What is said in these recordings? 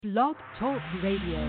Blog Talk Radio.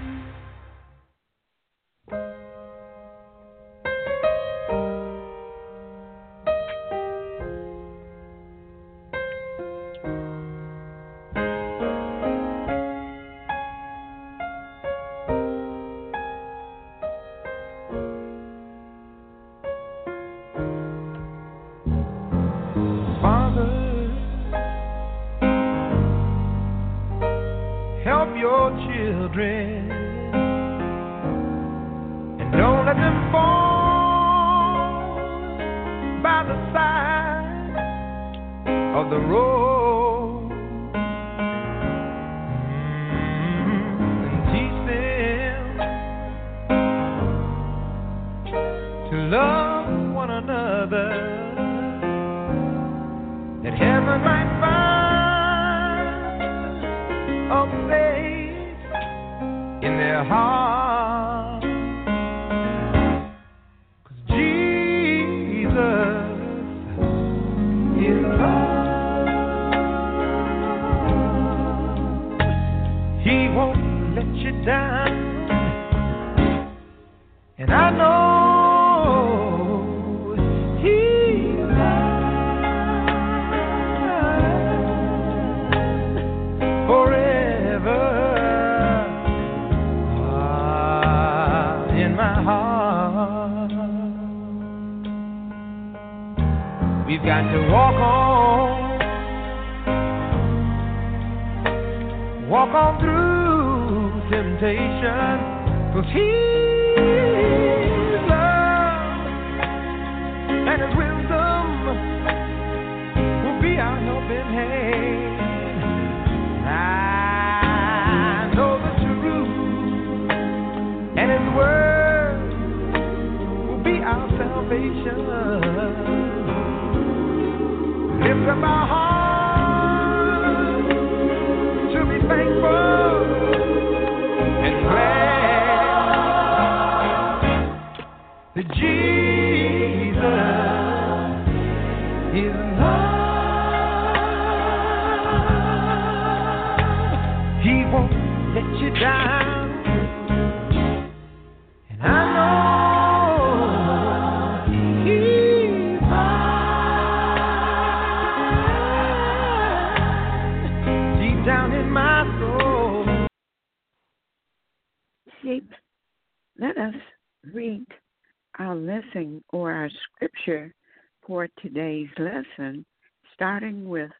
Let us read our lesson or our scripture for today's lesson, starting with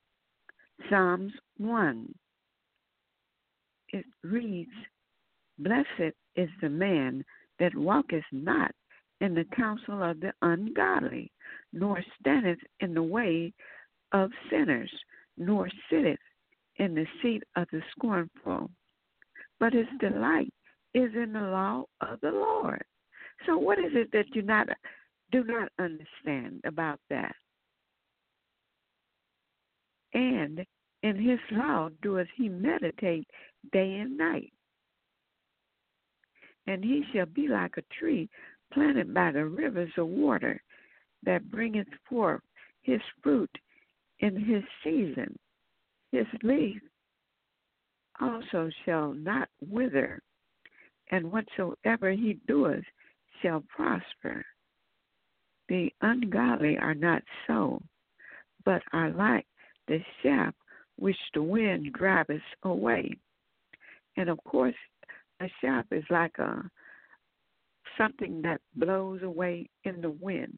Psalms 1. It reads, "Blessed is the man that walketh not in the counsel of the ungodly, nor standeth in the way of sinners, nor sitteth in the seat of the scornful. But his delight is in the law of the Lord." So what is it that you do not understand about that? "And in his law doeth he meditate day and night. And he shall be like a tree planted by the rivers of water, that bringeth forth his fruit in his season. His leaf also shall not wither, and whatsoever he doeth shall prosper. The ungodly are not so, but are like the chaff which the wind driveth away." And of course, a chaff is like something that blows away in the wind.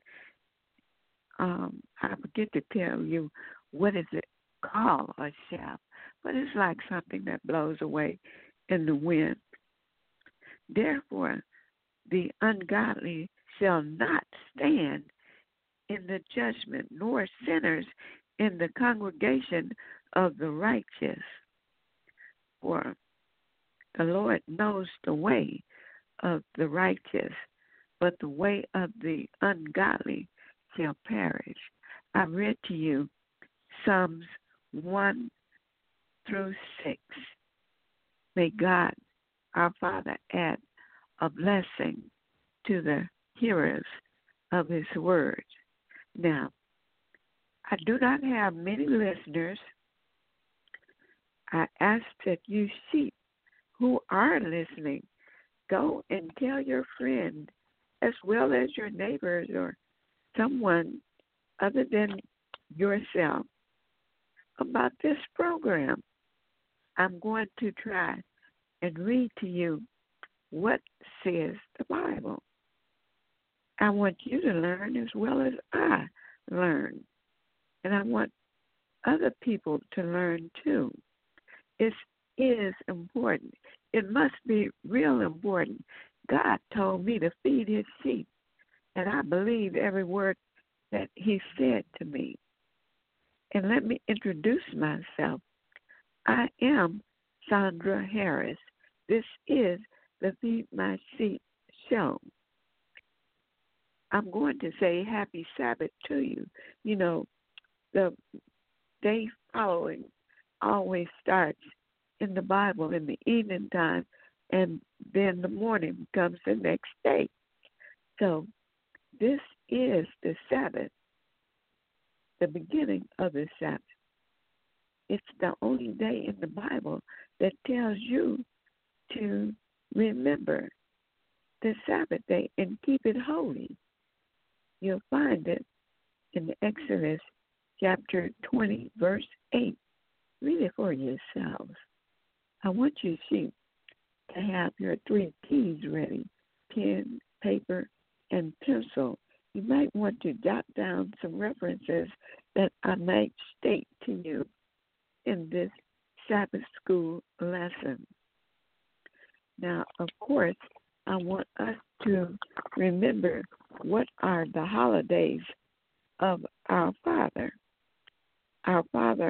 I forget to tell you what is it called, a chaff, but it's like something that blows away in the wind. "Therefore, the ungodly shall not stand in the judgment, nor sinners in the congregation of the righteous. For the Lord knows the way of the righteous, but the way of the ungodly shall perish." I read to you Psalms 1 through 6. May God, our Father, add a blessing to the hearers of his word. Now, I do not have many listeners. I ask that you who are listening, go and tell your friend as well as your neighbors or someone other than yourself about this program. I'm going to try and read to you what says the Bible. I want you to learn as well as I learn. And I want other people to learn too. It is important. It must be real important. God told me to feed his sheep, and I believe every word that he said to me. And let me introduce myself. I am Sandra Harris. This is the Feed My Sheep show. I'm going to say happy Sabbath to you. You know, the day following always starts in the Bible in the evening time, and then the morning comes the next day. So this is the Sabbath, the beginning of the Sabbath. It's the only day in the Bible that tells you to remember the Sabbath day and keep it holy. You'll find it in Exodus chapter 20, verse 8. Read it for yourselves. I want you to have your 3 keys ready, pen, paper, and pencil. You might want to jot down some references that I might state to you in this Sabbath school lesson. Now, of course, I want us to remember what are the holidays of our Father. Our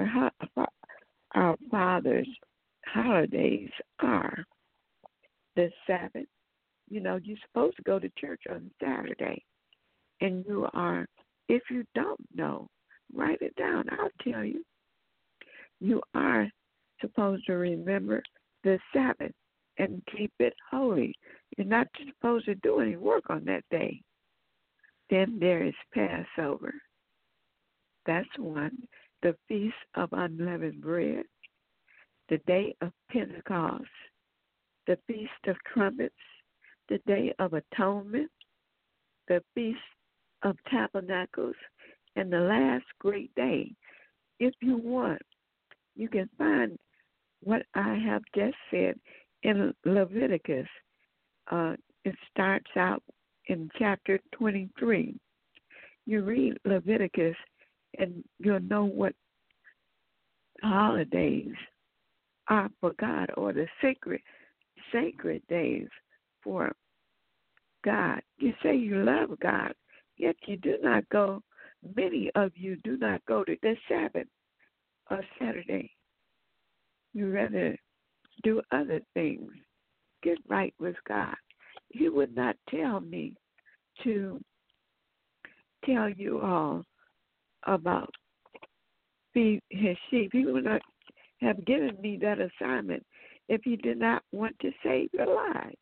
Father's holidays are the Sabbath. You know, you're supposed to go to church on Saturday, and you are, if you don't know, write it down. I'll tell you. You are supposed to remember the Sabbath and keep it holy. You're not supposed to do any work on that day. Then there is Passover. That's one. The Feast of Unleavened Bread, the Day of Pentecost, the Feast of Trumpets, the Day of Atonement, the Feast of Tabernacles, and the last great day. If you want, you can find what I have just said in Leviticus. It starts out in chapter 23. You read Leviticus and you'll know what holidays are for God, or the sacred days for God. You say you love God, yet you do not go, many of you do not go to the Sabbath or Saturday. You rather do other things. Get right with God. He would not tell me to tell you all about feed his sheep. He would not have given me that assignment if he did not want to save your life.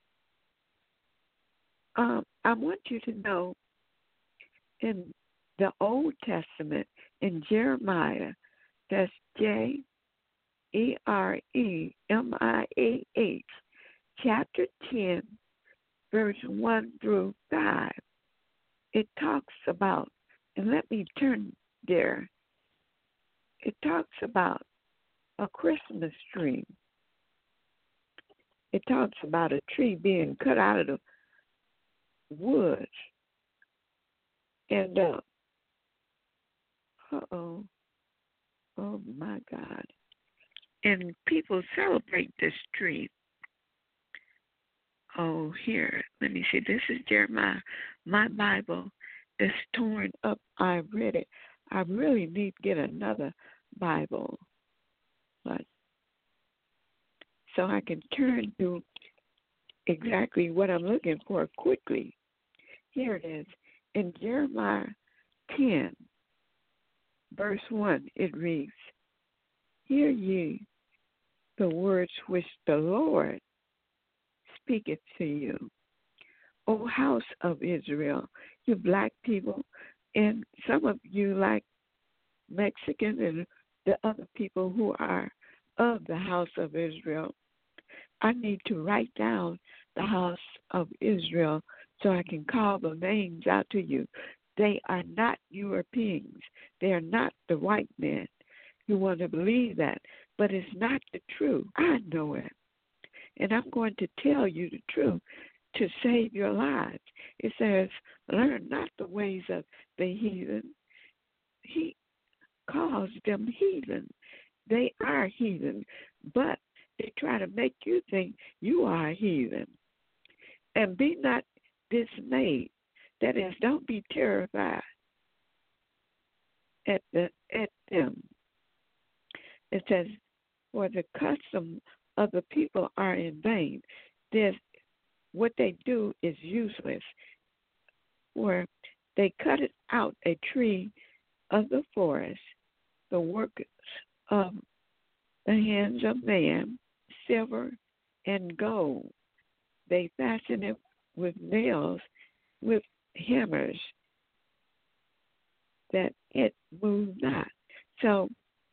I want you to know in the Old Testament, in Jeremiah, that's Jeremiah, chapter 10, verse 1 through 5. It talks about, and let me turn there, it talks about a Christmas tree. It talks about a tree being cut out of the woods. And, oh my God. And people celebrate this tree. Oh, here, let me see. This is Jeremiah. My Bible is torn up. I read it. I really need to get another Bible, but so I can turn to exactly what I'm looking for quickly. Here it is. In Jeremiah 10, verse 1, it reads, "Hear ye the words which the Lord speaketh to you, O house of Israel," you black people, and some of you like Mexican and the other people who are of the house of Israel. I need to write down the house of Israel so I can call the names out to you. They are not Europeans. They are not the white men. You want to believe that, but it's not the truth. I know it. And I'm going to tell you the truth to save your lives. It says, learn not the ways of the heathen. He calls them heathen. They are heathen, but they try to make you think you are a heathen. And be not dismayed. That is, don't be terrified at them. It says, for the custom of the people are in vain. What they do is useless. For they cut it out a tree of the forest, the work of the hands of man, silver and gold. They fasten it with nails, with hammers, that it move not. So,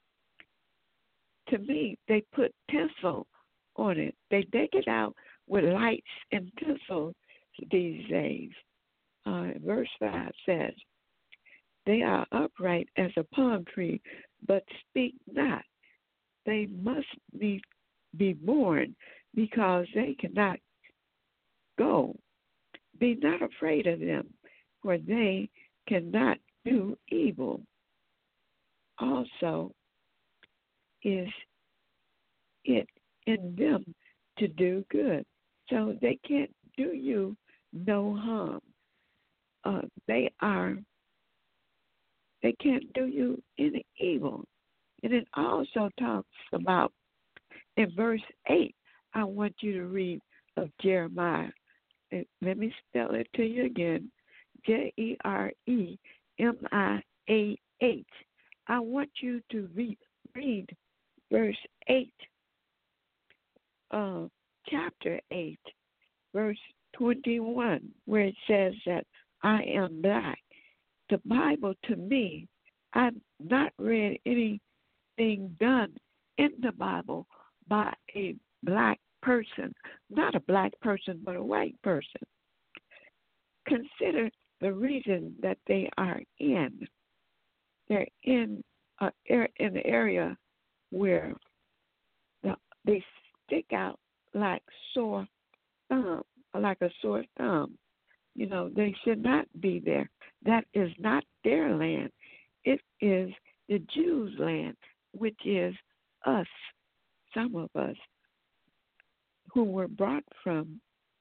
to me, they put tinsel on it. They deck it out with lights and tinsel these days. Verse 5 says, they are upright as a palm tree, but speak not. They must be born, because they cannot go. Be not afraid of them, for they cannot do evil. Also is it in them to do good. So they can't do you no harm. They can't do you any evil. And it also talks about, in verse 8, I want you to read of Jeremiah. Let me spell it to you again. Jeremiah. I want you to read verse 8, chapter 8, verse 21, where it says that I am black. The Bible, to me, I've not read anything done in the Bible by a black person. Not a black person, but a white person. Consider the reason that they are in. They're in an area where they stick out like sore thumb, like a sore thumb. You know, they should not be there. That is not their land. It is the Jews' land, which is us, some of us, who were brought from,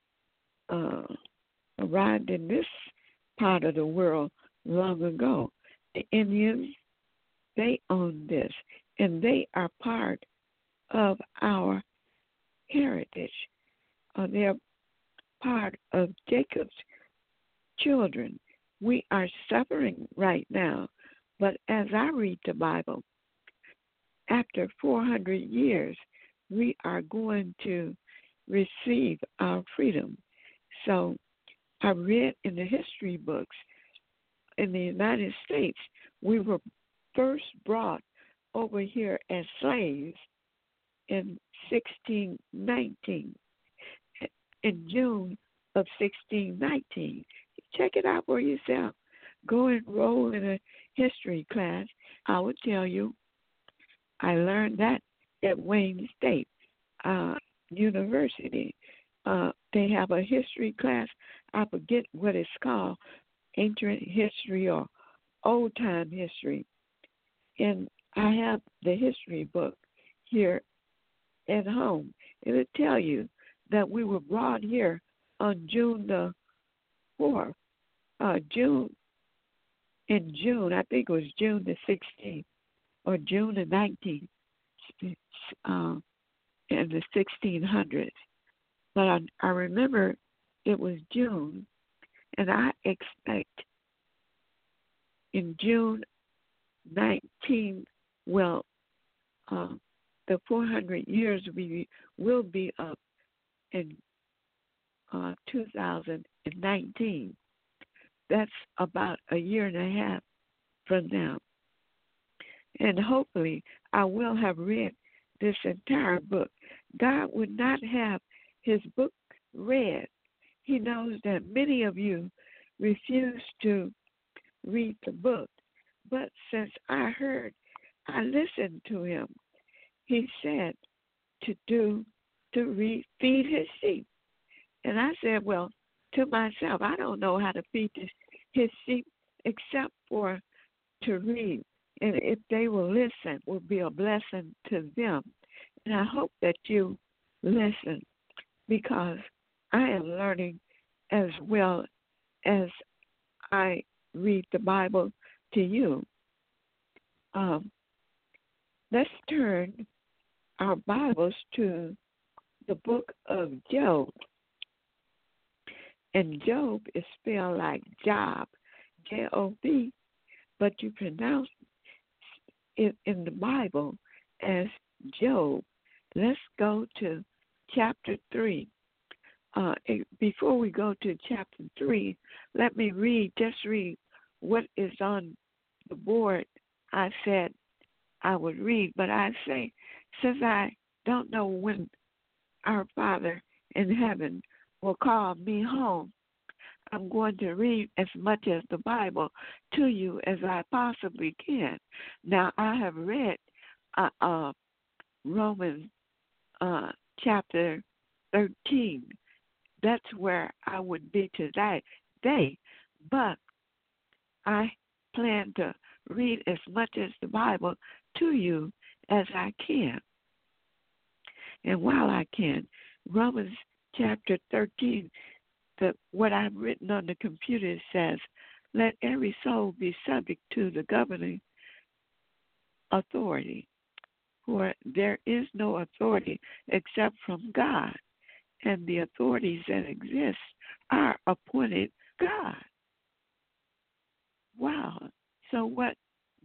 arrived in this part of the world long ago. The Indians, they own this, and they are part of our heritage. They're part of Jacob's children. We are suffering right now, but as I read the Bible, after 400 years, we are going to receive our freedom. So I read in the history books in the United States, we were first brought over here as slaves in 1619, in June of 1619. Check it out for yourself. Go enroll in a history class. I will tell you, I learned that at Wayne State University. They have a history class. I forget what it's called, ancient history or old time history. And I have the history book here at home. It'll tell you that we were brought here on June the 4th. In June, I think it was June the 16th or June the 19th in the 1600s. But I remember it was June, and I expect in June 19, the 400 years will be up in 2019. That's about a year and a half from now. And hopefully I will have read this entire book. God would not have his book read. He knows that many of you refuse to read the book. But since I listened to him, he said to feed his sheep. And I said, well, to myself, I don't know how to feed his sheep except for to read. And if they will listen, will be a blessing to them. And I hope that you listen because I am learning as well as I read the Bible to you. Let's turn our Bibles to the book of Job. And Job is spelled like Job, J-O-B, but you pronounce it in the Bible as Job. Let's go to chapter 3. Before we go to chapter 3, let me read what is on the board. I said I would read, but I say, since I don't know when our Father in heaven will call me home, I'm going to read as much as the Bible to you as I possibly can. Now, I have read Romans chapter 13. That's where I would be today. But I plan to read as much as the Bible to you as I can. And while I can, Romans chapter 13, what I've written on the computer says, let every soul be subject to the governing authority, for there is no authority except from God, and the authorities that exist are appointed God. Wow. So what?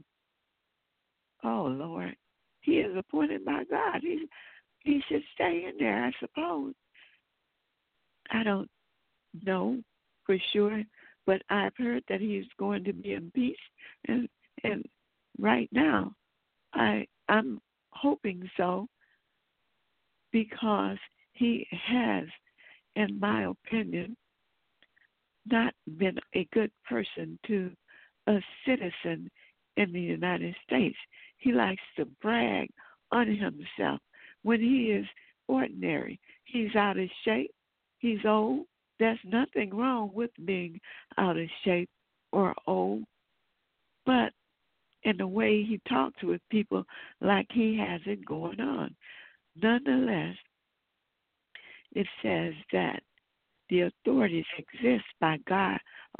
Oh, Lord. He is appointed by God. He should stay in there, I suppose. I don't know for sure, but I've heard that he's going to be impeached. And right now, I'm hoping so because he has, in my opinion, not been a good person to a citizen in the United States. He likes to brag on himself when he is ordinary. He's out of shape. He's old. There's nothing wrong with being out of shape or old. But in the way he talks with people like he has it going on. Nonetheless, it says that the authorities exist by God,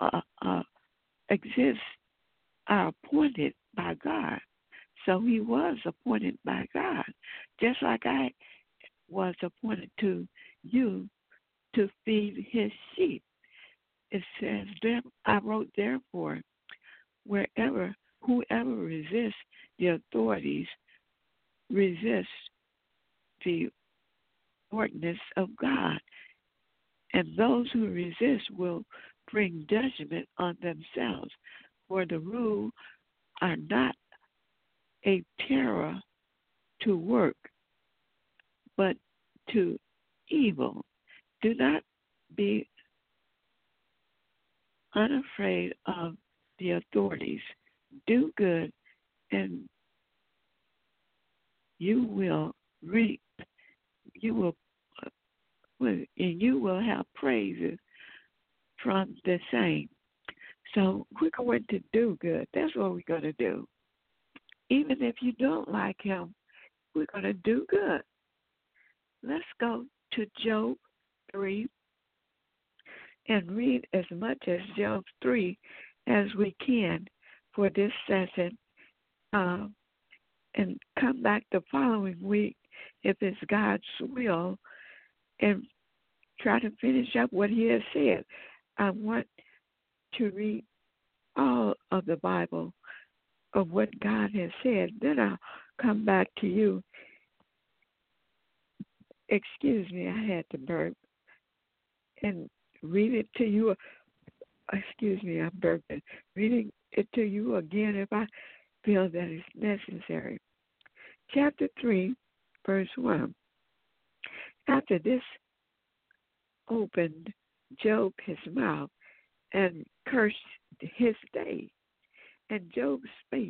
are appointed by God. So he was appointed by God, just like I was appointed to you to feed his sheep. It says, I wrote, therefore, whoever resists the authorities resists the ordinance of God. And those who resist will bring judgment on themselves, for the rule are not a terror to work, but to evil. Do not be unafraid of the authorities. Do good, and you will reap. And you will have praises from the same. So we're going to do good. That's what we're going to do. Even if you don't like him, we're going to do good. Let's go to Job 3 and read as much as Job 3 as we can for this session, and come back the following week if it's God's will and try to finish up what he has said. I want to read all of the Bible of what God has said. Then I'll come back to you. Excuse me, I had to burp. And read it to you. Excuse me, I'm burping. Reading it to you again if I feel that it's necessary. Chapter 3, verse 1. After this opened Job his mouth and cursed his day. And Job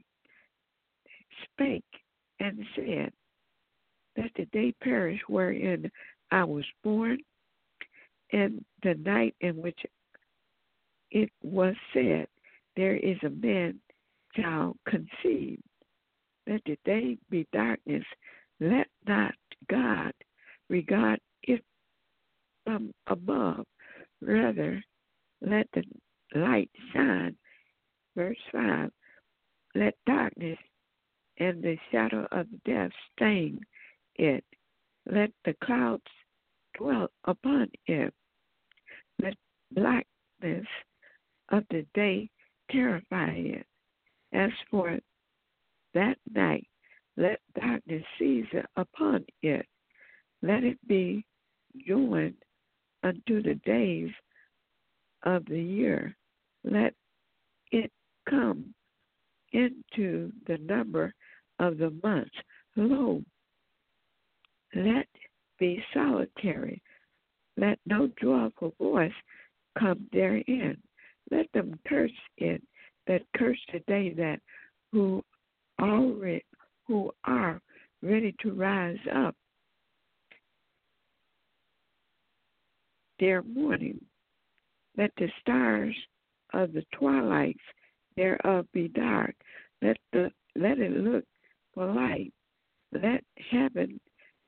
spake and said, that the day perish wherein I was born, and the night in which it was said, there is a man shall conceive. Let the day be darkness. Let not God regard it from above. Rather, let the light shine. Verse 5, let darkness and the shadow of death stain it. Let the clouds dwell upon it. Let blackness of the day terrify it. As for that night, let darkness seize upon it. Let it be joined unto the days of the year. Let it come into the number of the months. Lo, let be solitary. Let no joyful voice come therein. Let them curse it that curse the day that who are ready to rise up. Their morning. Let the stars of the twilights thereof be dark. Let it look for light. Let heaven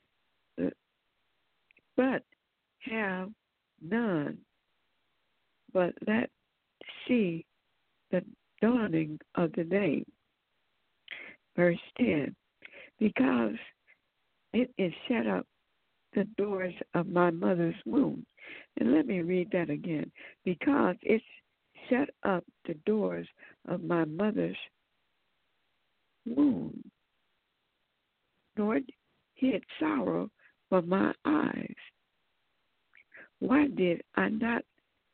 but have none. But let see the dawning of the day. Verse 10. Because it is shut up the doors of my mother's womb. And let me read that again. Because it's shut up the doors of my mother's womb, nor hid sorrow from my eyes. Why died I not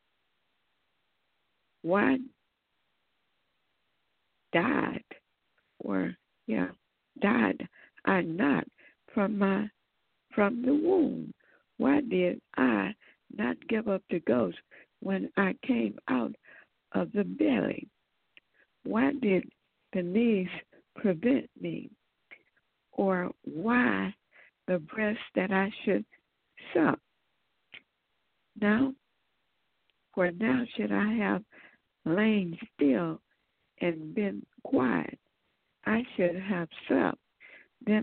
from the womb? Why did I not give up the ghost when I came out of the belly? Why did the knees prevent me? Or why the breast that I should suck? Now, for now should I have lain still and been quiet, I should have supped. Then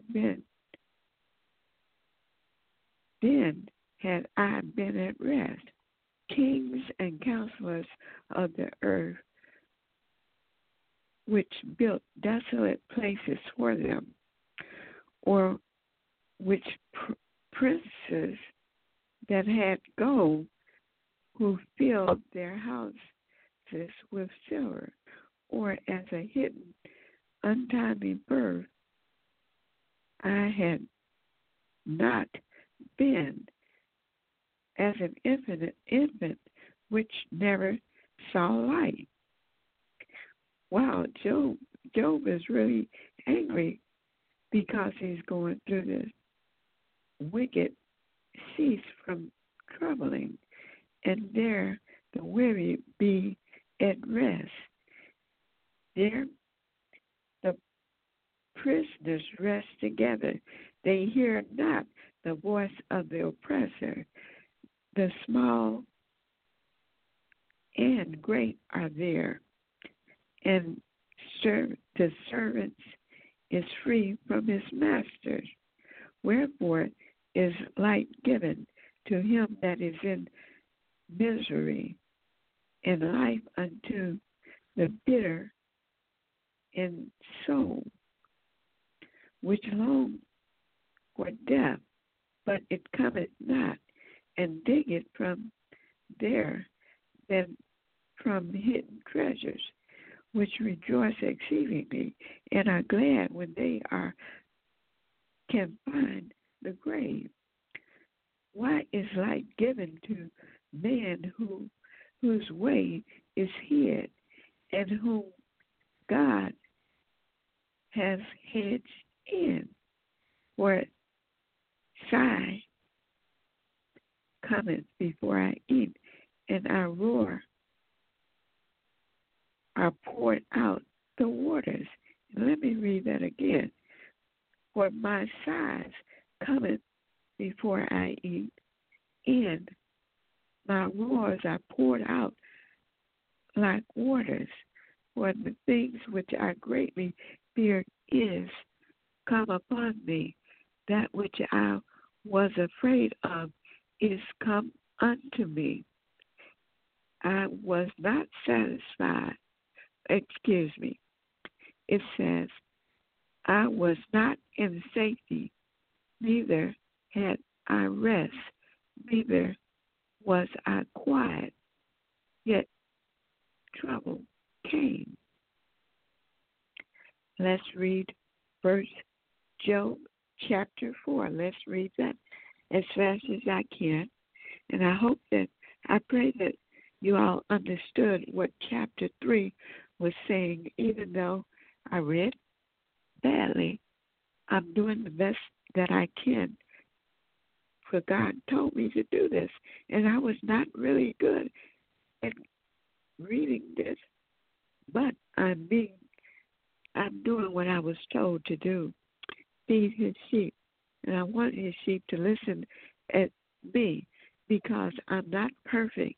had I been at rest. Kings and counselors of the earth, which built desolate places for them, or which princes that had gold, who filled their houses with silver, or as a hidden, untimely birth, I had not been, as an infant which never saw light. Wow, Job is really angry because he's going through this. Wicked cease from troubling, and there the weary be at rest. There the prisoners rest together. They hear not the voice of the oppressor. The small and great are there, and the servant is free from his masters. Wherefore is light given to him that is in misery, and life unto the bitter in soul, which long for death, but it cometh not, and diggeth from there than from hidden treasures, which rejoice exceedingly, and are glad when they can find the grave. Why is light given to man whose way is hid, and whom God has hedged in? For sigh cometh before I eat, and I roar are poured out the waters. Let me read that again. For my sighs cometh before I eat, and my roars are poured out like waters. For the things which I greatly feared is come upon me. That which I was afraid of is come unto me. I was not satisfied. Excuse me. It says, I was not in safety, neither had I rest, neither was I quiet, yet trouble came. Let's read first Job chapter 4. Let's read that as fast as I can. And I pray that you all understood what chapter 3 was saying, even though I read badly. I'm doing the best that I can, for God told me to do this, and I was not really good at reading this, but I'm doing what I was told to do, feed his sheep, and I want his sheep to listen at me because I'm not perfect.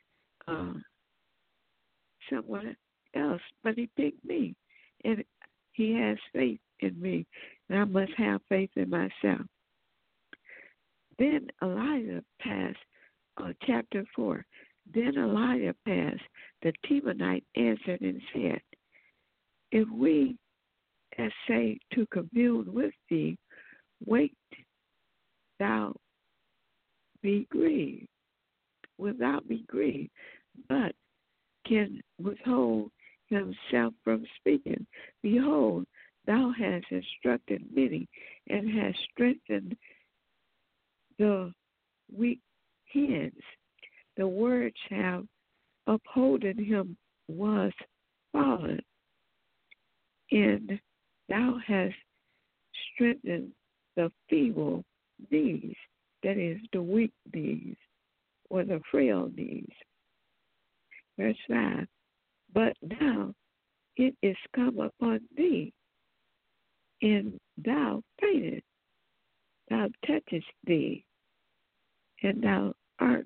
Someone else, but he picked me, and he has faith in me, and I must have faith in myself. Then Elijah passed, chapter 4. Then Elijah passed, the Temanite answered and said, if we essay to commune with thee, wait thou be grieved, without be grieved, but can withhold himself from speaking. Behold, thou hast instructed many, and hast strengthened the weak hands. The words have upholden him was fallen, and thou hast strengthened the feeble knees, that is, the weak knees, or the frail knees. Verse 5, but now it is come upon thee, and thou faintest, thou touchest thee, and thou art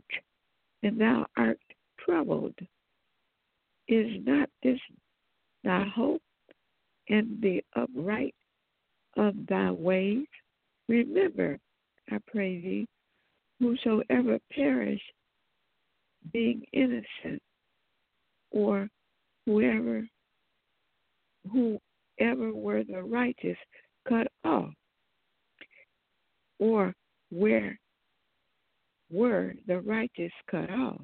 troubled. Is not this thy hope, and the upright of thy ways? Remember, I pray thee, whosoever perish, being innocent, or whoever were the righteous cut off, or where were the righteous cut off.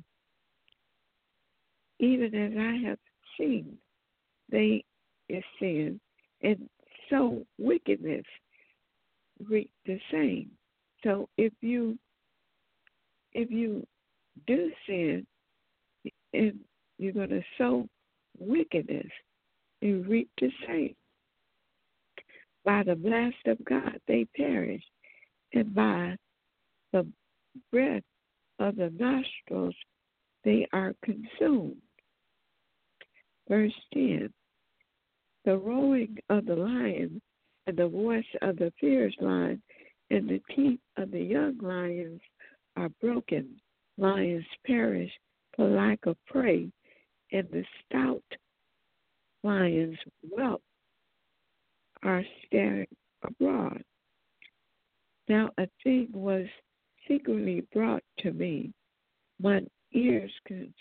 Even as I have seen, they is sin, and so wickedness reap the same. So if you do sin, and you're going to sow wickedness, you reap the same. By the blast of God they perish, and by the breath of the nostrils they are consumed. Verse 10, the roaring of the lion, and the voice of the fierce lion, and the teeth of the young lions are broken. Lions perish for lack of prey, and the stout lions' whelp are scattered abroad. Now a thing was secretly brought to me. My ears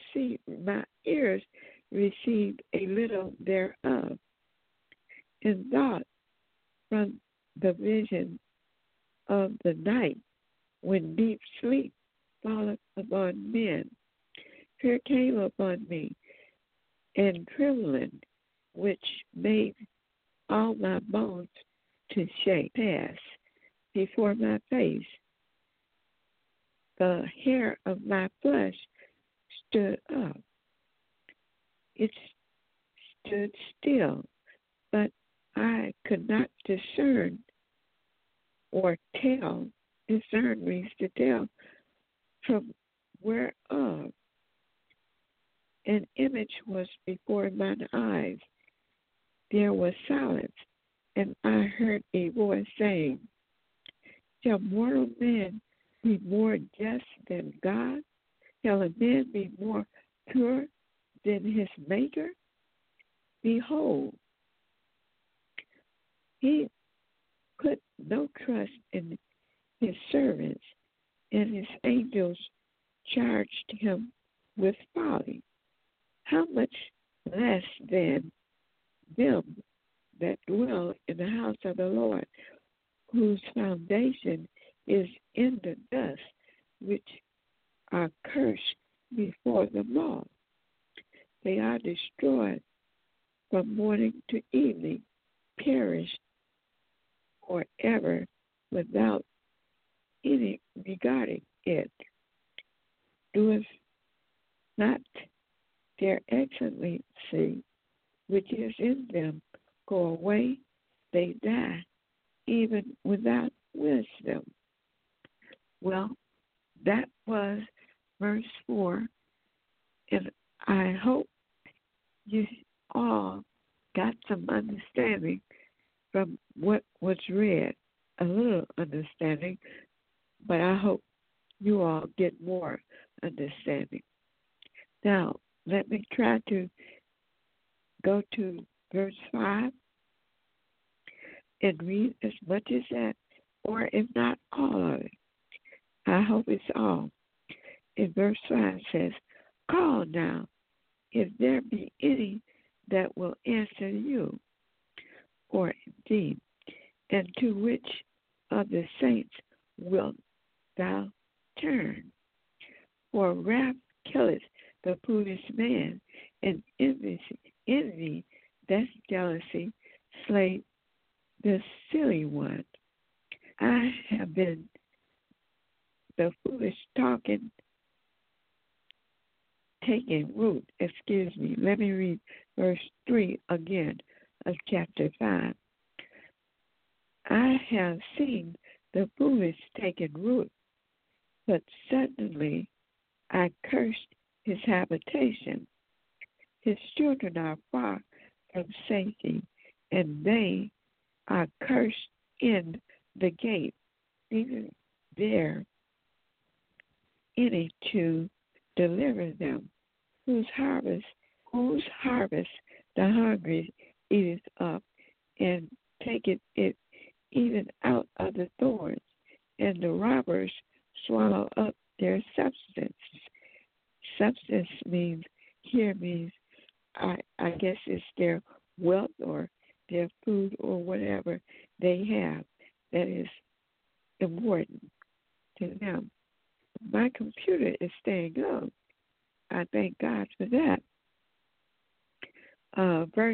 received a little thereof, and thought from the vision of the night, when deep sleep falleth upon men. Fear came upon me, and trembling, which made all my bones to shake, pass before my face. The hair of my flesh stood up. It stood still, but I could not discern or tell. Discern means to tell from whereof an image was before mine eyes. There was silence, and I heard a voice saying, shall mortal man be more just than God? Shall a man be more pure than his Maker? Behold, he put no trust in his servants, and his angels charged him with folly. How much less then them that dwell in the house of the Lord, whose foundation is in the dust, which are cursed before the moth. They are destroyed from morning to evening, perished forever without any regarding it. Doeth not their excellency which is in them go away, they die, even without wisdom. Well, that was verse 4, and I hope you all got some understanding from what was read, a little understanding, but I hope you all get more understanding. Now, let me try to go to verse 5 and read as much as that, or if not all of it. I hope it's all. In verse 5 says, call now, if there be any that will answer you, or indeed, and to which of the saints wilt thou turn? For wrath killeth the foolish man, and envy, that's jealousy, slay the silly one. I have been the foolish talking taking root. Excuse me. Let me read verse 3 again of chapter 5. I have seen the foolish taking root, but suddenly I cursed his habitation. His children are far from safety, and they are cursed in the gate. Even there any to deliver them, whose harvest the hungry eateth up, and taketh it even out of the thorns, and the robbers swallow up their substance. Substance means I guess it's their wealth or their food or whatever they have that is important to them. My computer is staying up. I thank God for that. Verse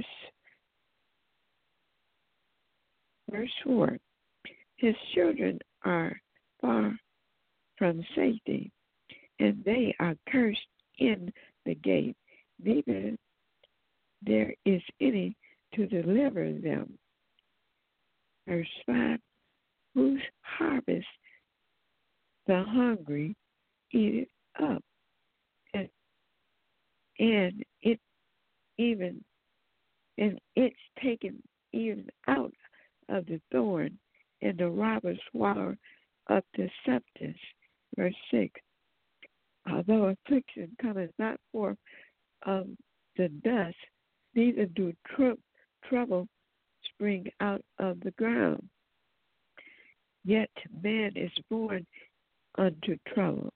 4. His children are far from safety, and they are cursed in the gate. Neither there is any to deliver them. Verse 5. Whose harvest the hungry eat it up, and it's taken even out of the thorn, and the robbers swallow up the substance. Verse 6. Although affliction cometh not forth of the dust, neither do trouble spring out of the ground. Yet man is born unto trouble,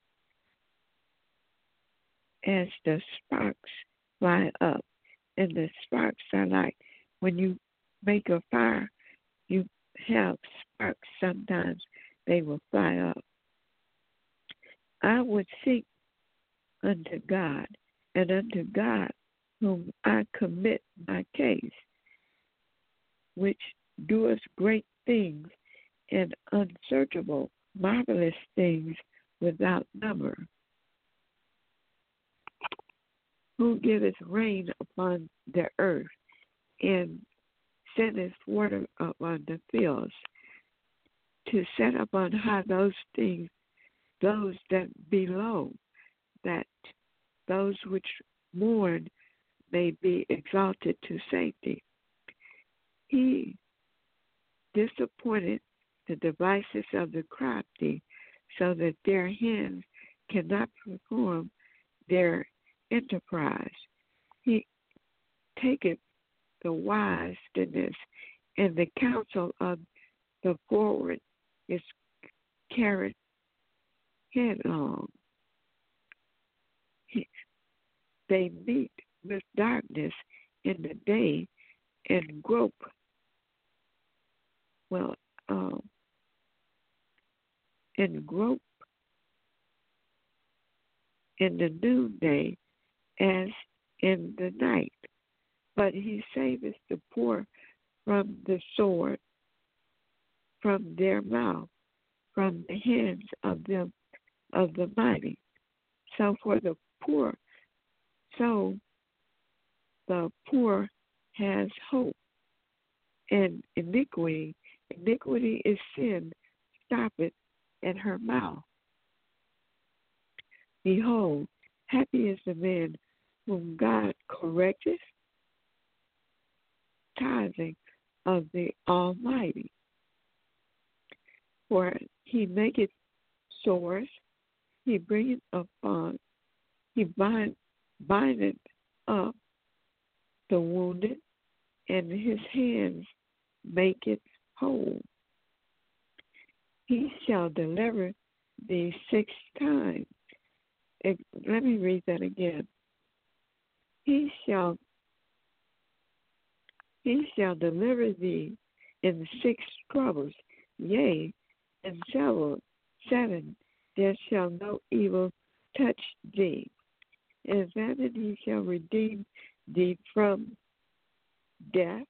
as the sparks fly up. And the sparks are like when you make a fire, you have sparks. Sometimes they will fly up. I would seek unto God, and unto God whom I commit my case, which doeth great things and unsearchable, marvelous things without number, who giveth rain upon the earth, and sendeth water upon the fields, to set upon high those things those that below, that those which mourn may be exalted to safety. He disappointed the devices of the crafty, so that their hands cannot perform their enterprise. He taketh the wiseness, and the counsel of the forward is carried headlong. They meet with darkness in the day and grope. And grope in the noonday as in the night. But he saveth the poor from the sword, from their mouth, from the hands of them of the mighty. So the poor has hope. And iniquity is sin, stoppeth at her mouth. Behold, happy is the man whom God correcteth, tithing of the Almighty. For he maketh sores, he bringeth upon, he bindeth up the wounded, and his hands make it whole. He shall deliver thee 6 times. Let me read that again. He shall deliver thee in 6 troubles, yea, in 7 there shall no evil touch thee. And then he shall redeem thee from death,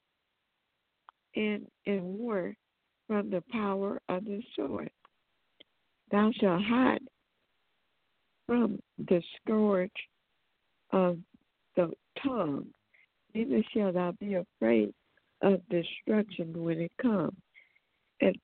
and in war from the power of the sword. Thou shalt hide from the scourge of the tongue, neither shalt thou be afraid of destruction when it comes. At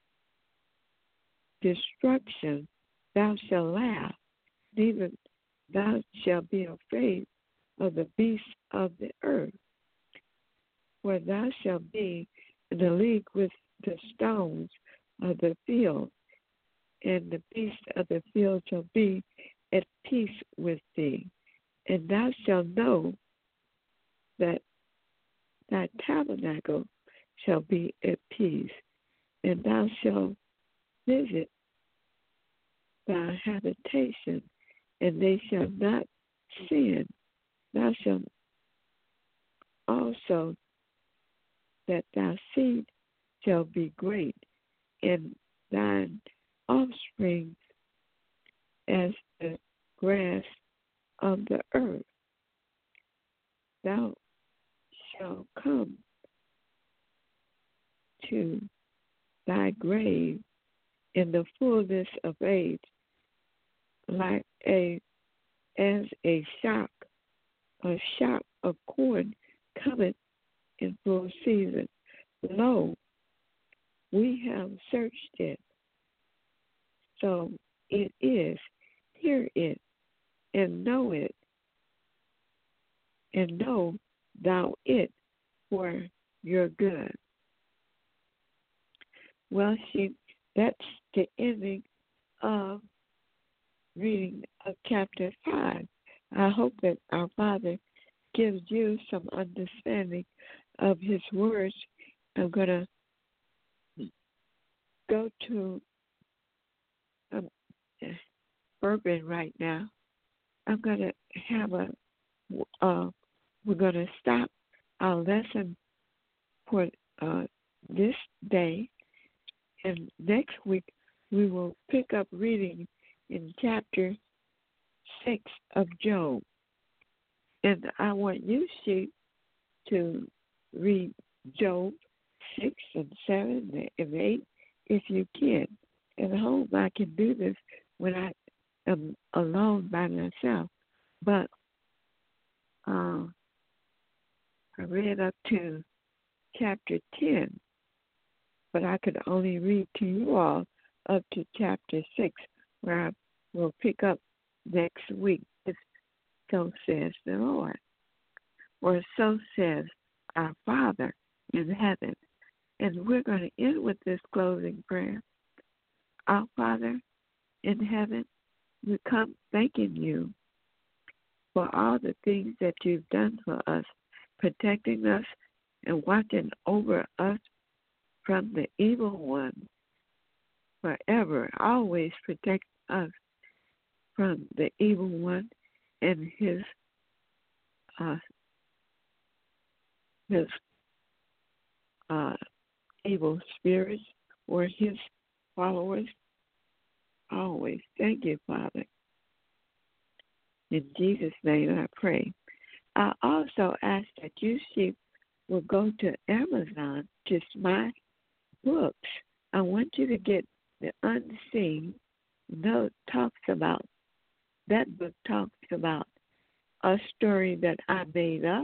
destruction thou shalt laugh, neither thou shalt be afraid of the beasts of the earth. For thou shalt be in the league with the stones of the field, and the beasts of the field shall be at peace with thee. And thou shalt know that thy tabernacle shall be at peace, and thou shalt visit thy habitation, and they shall not sin. Thou shalt also that thy seed shall be great, and thine offspring as the grass of the earth. Thou shalt come to thy grave in the fullness of age, as a shock of corn cometh in full season. Lo, we have searched it, so it is. Hear it, and know it, and know thou it for your good. Well, that's the ending of reading of chapter 5. I hope that our Father gives you some understanding of His words. I'm going to go to bourbon right now. I'm going to have we're going to stop our lesson for this day, and next week we will pick up reading in chapter 6 of Job. And I want you, Sheep, to read Job 6 and 7 and 8 if you can. At home, I can do this when I am alone by myself. But I read up to chapter 10, but I could only read to you all up to chapter 6 where I will pick up next week. It's so says the Lord. Or so says our Father in heaven. And we're going to end with this closing prayer. Our Father in heaven, we come thanking you for all the things that you've done for us, protecting us and watching over us from the evil one. Forever, always protect us from the evil one and his evil spirits or his followers. Always. Thank you, Father. In Jesus' name I pray. I also ask that you will go to Amazon, just my books. I want you to get The Unseen. That book talks about a story that I made up,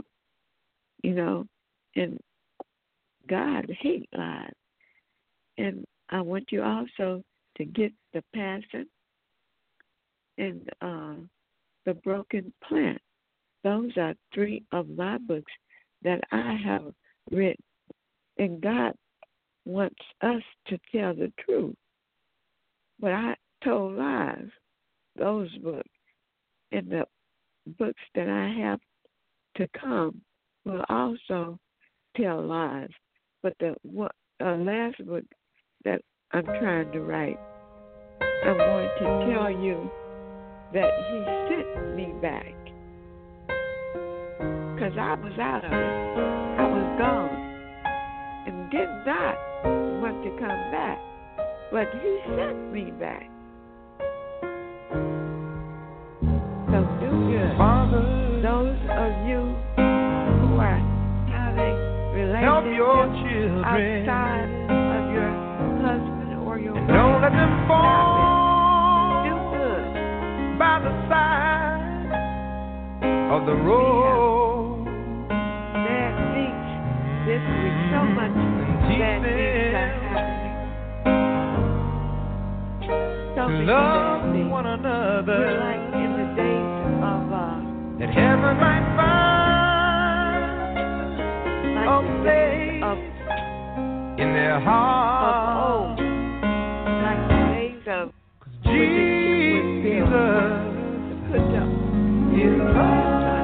and God hates lies. And I want you also to get The Passion and The Broken Plant. Those are 3 of my books that I have written. And God wants us to tell the truth. But I told lies. Those books and the books that I have to come will also tell lies. But the last book that I'm trying to write, I want to tell you that he sent me back. Because I was out of it. I was gone. And did not want to come back. But he sent me back. So do good. Father, those of you who are having relationships outside of your husband or your wife, don't let them fall. Do good. By the side of the road. Bad things this week. So much bad things are happening. So love one another. We're like in the days of that heaven might find like a place in their heart. Like the days of Jesus put up his hands on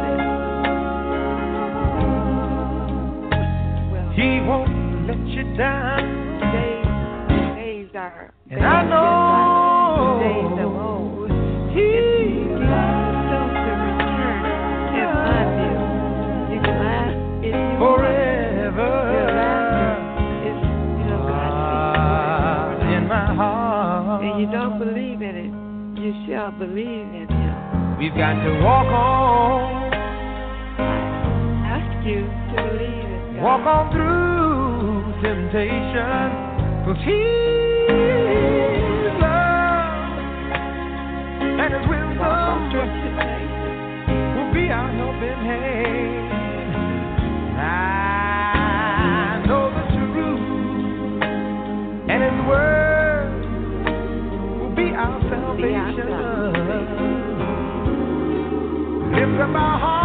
it. He won't let you down. Days are. And I know. Days of old. He's soon to return in my view. You can laugh if you forever. Your laughter is, God in my heart. And you don't believe in it, you shall believe in him. We've got to walk on. I ask you to believe in God. Walk on through temptation, 'cause He's love and his wisdom will be our helping hand. I know the truth and his word will be our salvation. Lift up our hearts.